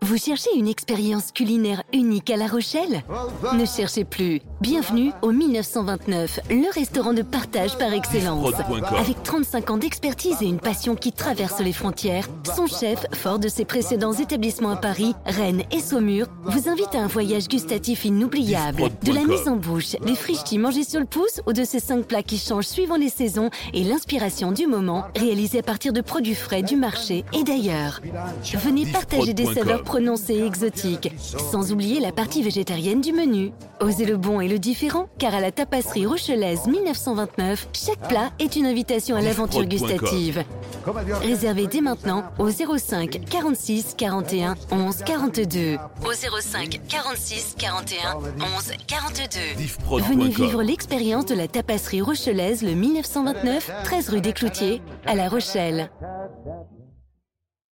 Vous cherchez une expérience culinaire unique à La Rochelle? Ne cherchez plus. Bienvenue au 1929, le restaurant de partage par excellence. Avec 35 ans d'expertise et une passion qui traverse les frontières, son chef, fort de ses précédents établissements à Paris, Rennes et Saumur, vous invite à un voyage gustatif inoubliable. De la mise en bouche, des frichtis mangés sur le pouce ou de ces 5 plats qui changent suivant les saisons et l'inspiration du moment, réalisés à partir de produits frais du marché et d'ailleurs. Venez partager des saveurs prononcées et exotiques, sans oublier la partie végétarienne du menu. Osez le bon et le différent, car à la tapisserie rochelaise 1929, chaque plat est une invitation à l'aventure gustative. Réservez dès maintenant au 05 46 41 11 42. Au 05 46 41 11 42. Venez vivre l'expérience de la tapisserie rochelaise le 1929, 13 rue des Cloutiers, à La Rochelle.